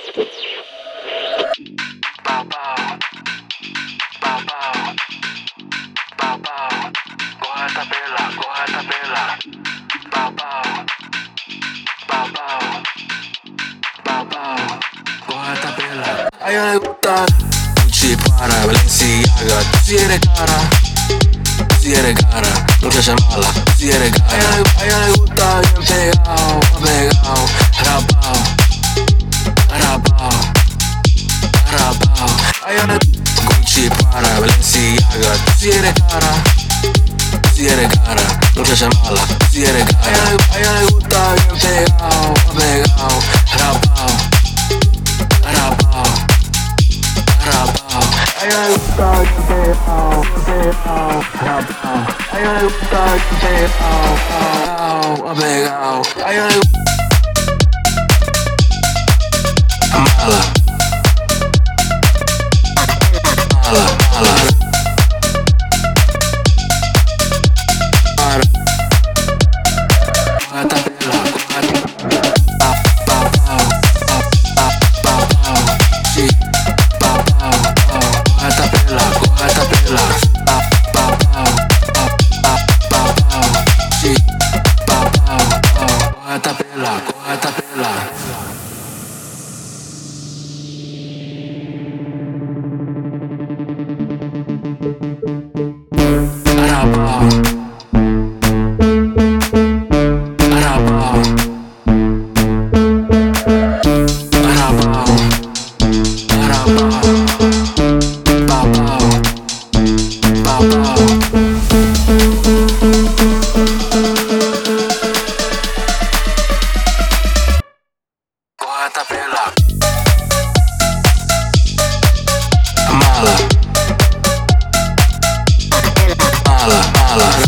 Pau, pau, pau, pau, pau, pau, corre a tabela, corre a tabela. Pau, pau, pau, pau, pau, pau, corre a tabela. A ella le gusta Gucci, Prada, Balenciaga. Tú si eres cara, tú si eres cara, no seas mala, tú si eres cara. A ella le gusta bien pegado, pegado, rapao, rapao, rapao. A ella le gusta Gucci, Prada, Balenciaga. Tú si eres cara, tú si eres cara, no seas mala, tú si eres cara. A ella le gusta bien pegado, pegado, rapao, rapao, rapao. A ella le gusta bien pegado, pegado, rapao. A ella le gusta bien pegado, pegado. A ella le gusta mala, mala, mala. Mala, mala, mala.